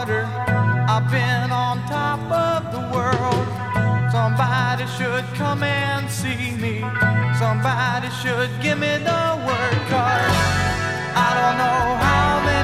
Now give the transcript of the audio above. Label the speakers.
Speaker 1: water. I've been on top of the world. Somebody should come and see me. Somebody should give me the word, 'cause I don't know how many